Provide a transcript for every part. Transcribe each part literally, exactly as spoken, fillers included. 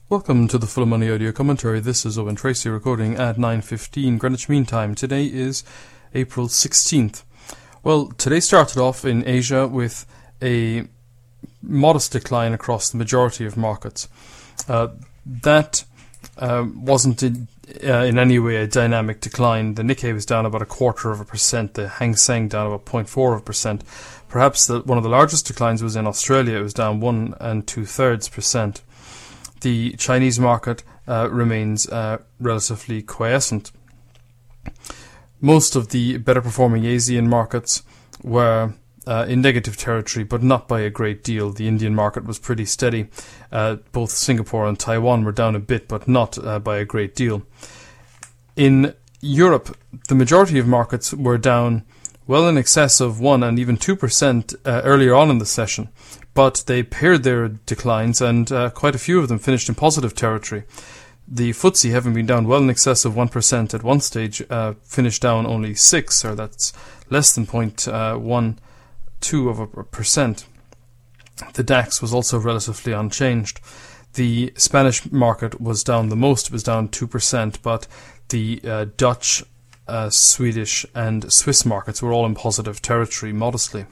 Welcome to the Full Money Audio Commentary. This is Owen Tracy recording at nine fifteen Greenwich Mean Time. Today is April sixteenth. Well, today started off in Asia with a modest decline across the majority of markets. Uh, that uh, wasn't in, uh, in any way a dynamic decline. The Nikkei was down about a quarter of a percent, the Hang Seng down about zero point four of a percent. Perhaps the, one of the largest declines was in Australia. It was down one and two thirds percent. The Chinese market uh, remains uh, relatively quiescent. Most of the better performing Asian markets were uh, in negative territory, but not by a great deal. The Indian market was pretty steady. Uh, both Singapore and Taiwan were down a bit, but not uh, by a great deal. In Europe, the majority of markets were down well in excess of one and even two percent uh, earlier on in the session, but they paired their declines, and uh, quite a few of them finished in positive territory. The F T S E, having been down well in excess of one percent at one stage, uh, finished down only six, or that's less than zero point one two of a percent. The DAX was also relatively unchanged. The Spanish market was down the most, it was down two percent, but the uh, Dutch, uh, Swedish and Swiss markets were all in positive territory modestly.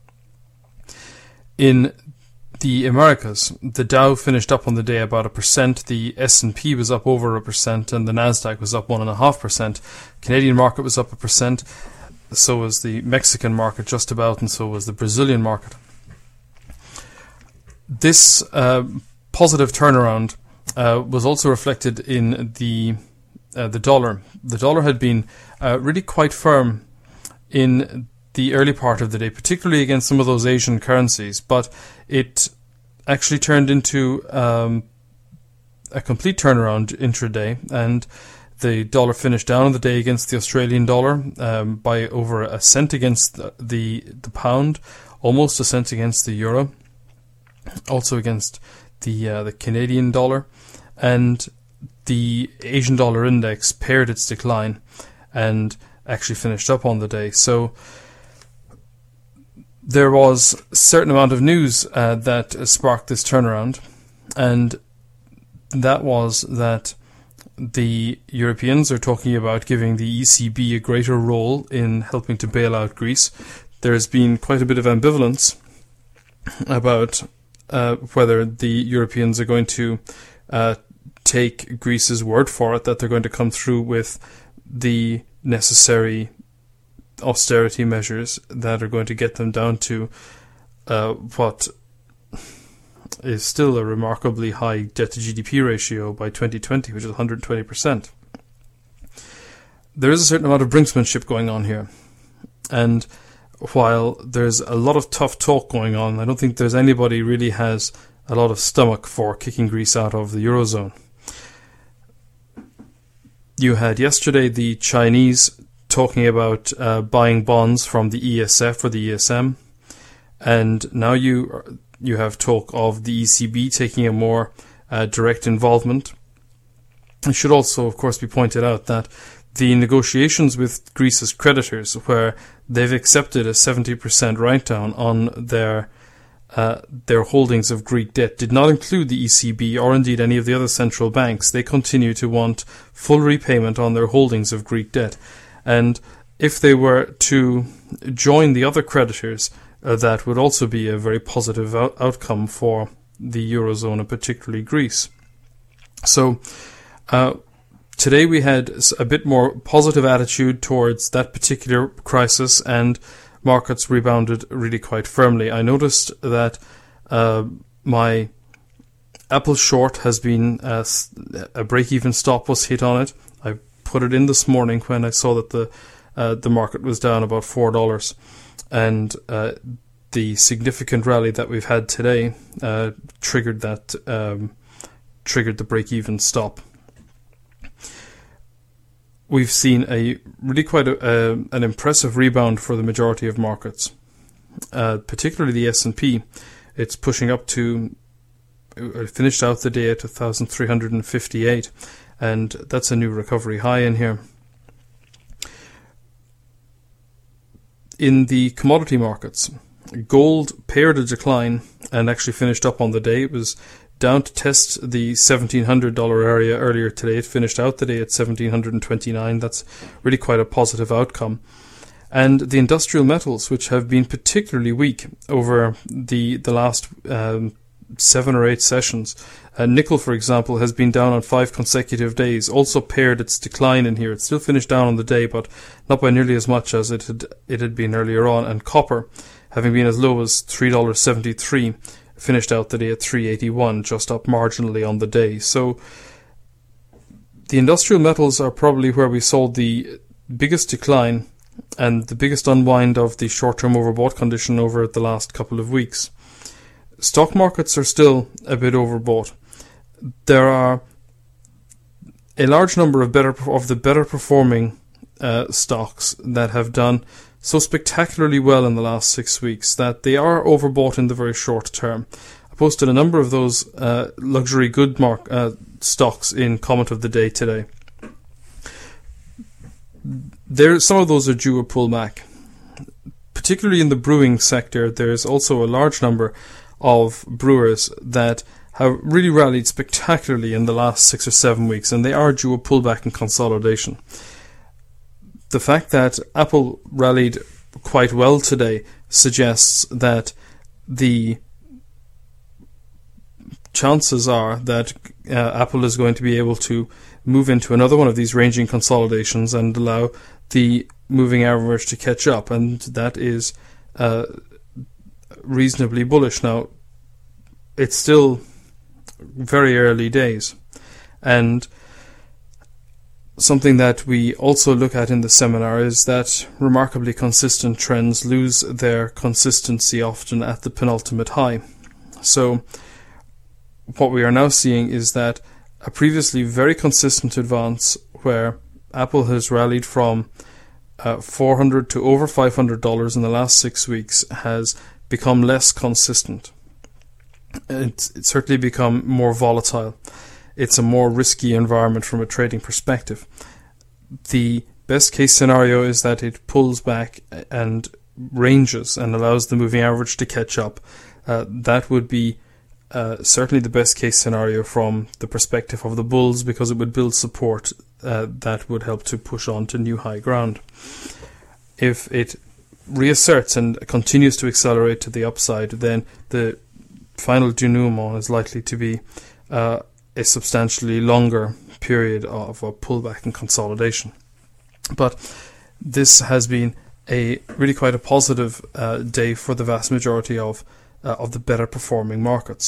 In the Americas, the Dow finished up on the day about a percent, the S and P was up over a percent, and the Nasdaq was up one and a half percent. Canadian market was up a percent, so was the Mexican market just about, and so was the Brazilian market. This uh, positive turnaround uh, was also reflected in the uh, the dollar. The dollar had been uh, really quite firm in the early part of the day, particularly against some of those Asian currencies, but it actually turned into um, a complete turnaround intraday, and the dollar finished down on the day against the Australian dollar um, by over a cent against the, the the pound, almost a cent against the euro, also against the uh, the Canadian dollar, and the Asian dollar index paired its decline and actually finished up on the day. So there was a certain amount of news uh, that sparked this turnaround, and that was that the Europeans are talking about giving the E C B a greater role in helping to bail out Greece. There has been quite a bit of ambivalence about uh, whether the Europeans are going to uh, take Greece's word for it, that they're going to come through with the necessary austerity measures that are going to get them down to uh, what is still a remarkably high debt to G D P ratio by twenty twenty, which is one hundred twenty percent. There is a certain amount of brinksmanship going on here, and while there's a lot of tough talk going on, I don't think there's anybody really has a lot of stomach for kicking Greece out of the Eurozone. You had yesterday the Chinese talking about uh, buying bonds from the E S F or the E S M, and now you you have talk of the E C B taking a more uh, direct involvement. It should also, of course, be pointed out that the negotiations with Greece's creditors, where they've accepted a seventy percent write-down on their uh, their holdings of Greek debt, did not include the E C B or indeed any of the other central banks. They continue to want full repayment on their holdings of Greek debt. And if they were to join the other creditors, uh, that would also be a very positive out- outcome for the Eurozone and particularly Greece. So uh, today we had a bit more positive attitude towards that particular crisis, and markets rebounded really quite firmly. I noticed that uh, my Apple short has been, uh, a break-even stop was hit on it. I put it in this morning when I saw that the uh, the market was down about four dollars, and uh, the significant rally that we've had today uh, triggered that um, triggered the break-even stop. We've seen a really quite a, a, an impressive rebound for the majority of markets, uh, particularly the S and P. It's pushing up to, it finished out the day at one thousand three hundred fifty-eight, and that's a new recovery high in here. In the commodity markets, gold paired a decline and actually finished up on the day. It was down to test the seventeen hundred dollars area earlier today. It finished out the day at one thousand seven hundred twenty-nine. That's really quite a positive outcome. And the industrial metals, which have been particularly weak over the the last um, seven or eight sessions. Uh, nickel, for example, has been down on five consecutive days, also paired its decline in here. It still finished down on the day, but not by nearly as much as it had it had been earlier on. And copper, having been as low as three dollars seventy-three, finished out the day at three dollars eighty-one, just up marginally on the day. So the industrial metals are probably where we saw the biggest decline and the biggest unwind of the short-term overbought condition over the last couple of weeks. Stock markets are still a bit overbought. There are a large number of better of the better performing uh, stocks that have done so spectacularly well in the last six weeks that they are overbought in the very short term. I posted a number of those uh, luxury good mark uh, stocks in comment of the day today. There, some of those are due a pullback. Particularly in the brewing sector, there's also a large number of brewers that have really rallied spectacularly in the last six or seven weeks, and they are due a pullback and consolidation. The fact that Apple rallied quite well today suggests that the chances are that uh, Apple is going to be able to move into another one of these ranging consolidations and allow the moving average to catch up, and that is uh, reasonably bullish. Now, it's still very early days, and something that we also look at in the seminar is that remarkably consistent trends lose their consistency often at the penultimate high. So what we are now seeing is that a previously very consistent advance where Apple has rallied from uh, four hundred dollars to over five hundred dollars in the last six weeks has become less consistent. It's, it's certainly become more volatile. It's a more risky environment from a trading perspective. The best case scenario is that it pulls back and ranges and allows the moving average to catch up. Uh, that would be uh, certainly the best case scenario from the perspective of the bulls, because it would build support uh, that would help to push on to new high ground. If it reasserts and continues to accelerate to the upside, then the final denouement is likely to be uh, a substantially longer period of a pullback and consolidation. But this has been a really quite a positive uh, day for the vast majority of uh, of the better performing markets.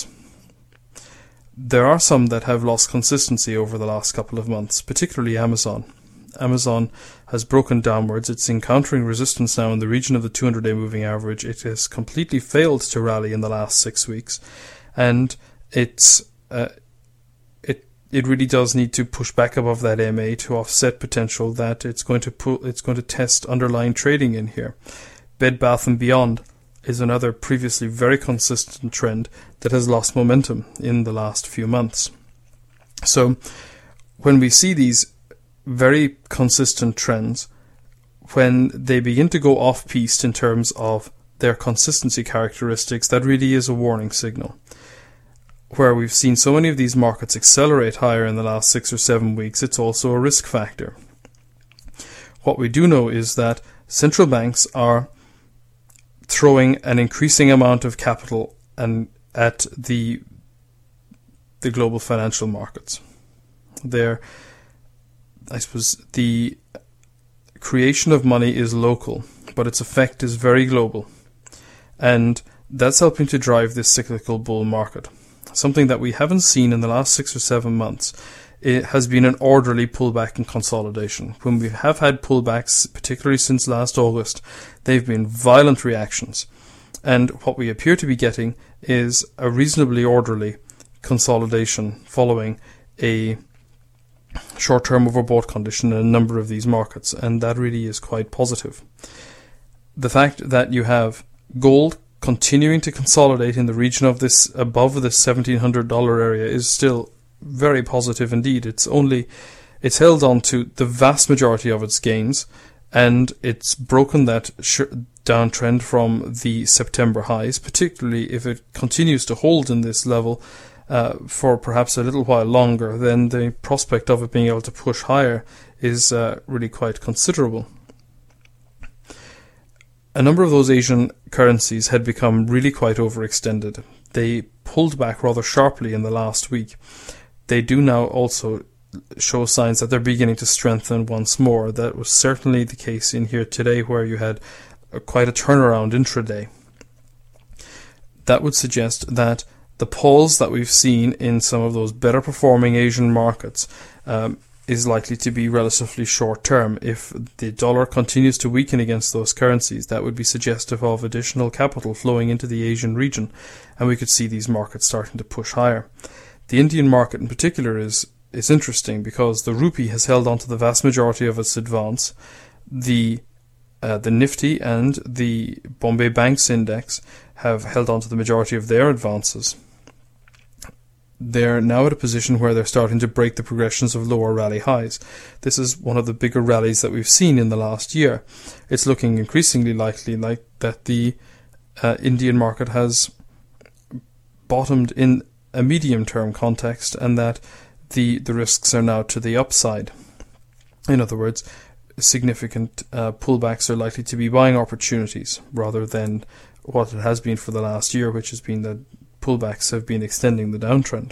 There are some that have lost consistency over the last couple of months, particularly Amazon. Amazon has broken downwards. It's encountering resistance now in the region of the two hundred day moving average. It has completely failed to rally in the last six weeks, and it's uh, it it really does need to push back above that M A to offset potential that it's going to pull, it's going to test underlying trading in here. Bed Bath and Beyond is another previously very consistent trend that has lost momentum in the last few months. So when we see these very consistent trends, when they begin to go off-piste in terms of their consistency characteristics, that really is a warning signal. Where we've seen so many of these markets accelerate higher in the last six or seven weeks, it's also a risk factor. What we do know is that central banks are throwing an increasing amount of capital and at the the global financial markets. They're I suppose the creation of money is local, but its effect is very global. And that's helping to drive this cyclical bull market. Something that we haven't seen in the last six or seven months. It has been an orderly pullback and consolidation. When we have had pullbacks, particularly since last August, they've been violent reactions. And what we appear to be getting is a reasonably orderly consolidation following a short-term overbought condition in a number of these markets, and that really is quite positive. The fact that you have gold continuing to consolidate in the region of this, above this seventeen hundred dollars area, is still very positive indeed. It's only, it's held on to the vast majority of its gains, and it's broken that sh- downtrend from the September highs, particularly if it continues to hold in this level. uh, for perhaps a little while longer, then the prospect of it being able to push higher is uh, really quite considerable. A number of those Asian currencies had become really quite overextended. They pulled back rather sharply in the last week. They do now also show signs that they're beginning to strengthen once more. That was certainly the case in here today, where you had a, quite a turnaround intraday. That would suggest that the pause that we've seen in some of those better performing Asian markets um, is likely to be relatively short term. If the dollar continues to weaken against those currencies, that would be suggestive of additional capital flowing into the Asian region, and we could see these markets starting to push higher. The Indian market in particular is is interesting because the rupee has held on to the vast majority of its advance. The uh, the Nifty and the Bombay Banks Index have held on to the majority of their advances. They're now at a position where they're starting to break the progressions of lower rally highs. This is one of the bigger rallies that we've seen in the last year. It's looking increasingly likely like that the uh, Indian market has bottomed in a medium-term context, and that the, the risks are now to the upside. In other words, significant uh, pullbacks are likely to be buying opportunities rather than what it has been for the last year, which has been that pullbacks have been extending the downtrend.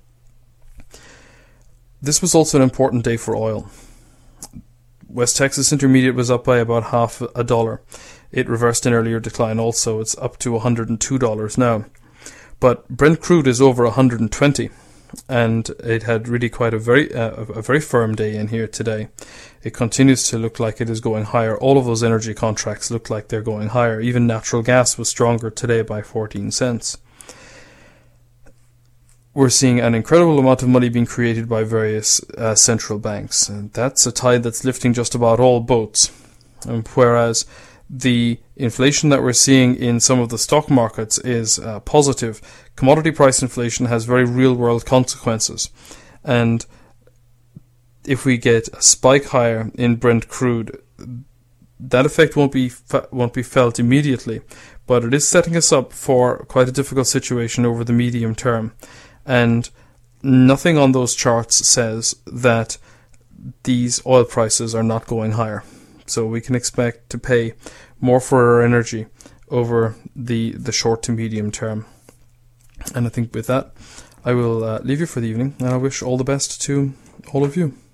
This was also an important day for oil. West Texas Intermediate was up by about half a dollar. It reversed an earlier decline also. It's up to one hundred two dollars now. But Brent crude is over one hundred twenty, and it had really quite a very uh, a very firm day in here today. It continues to look like it is going higher. All of those energy contracts look like they're going higher. Even natural gas was stronger today by fourteen cents. We're seeing an incredible amount of money being created by various uh, central banks, and that's a tide that's lifting just about all boats. And whereas the inflation that we're seeing in some of the stock markets is uh, positive, commodity price inflation has very real-world consequences. And if we get a spike higher in Brent crude, that effect won't be fe- won't be felt immediately, but it is setting us up for quite a difficult situation over the medium term. And nothing on those charts says that these oil prices are not going higher. So we can expect to pay more for our energy over the, the short to medium term. And I think with that, I will uh, leave you for the evening, and I wish all the best to all of you.